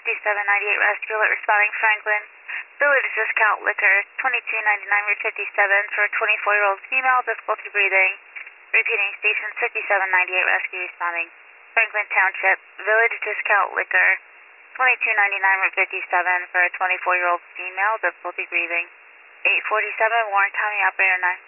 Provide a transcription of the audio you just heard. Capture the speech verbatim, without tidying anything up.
fifty-seven ninety-eight rescue alert responding Franklin. Village discount liquor, twenty-two ninety-nine Route fifty-seven for a twenty-four-year-old female, difficulty breathing. Repeating, station fifty-seven ninety-eight rescue responding Franklin Township. Village discount liquor, twenty-two ninety-nine Route fifty-seven for a twenty-four-year-old female, difficulty breathing. eight forty-seven Warren County, operator nine.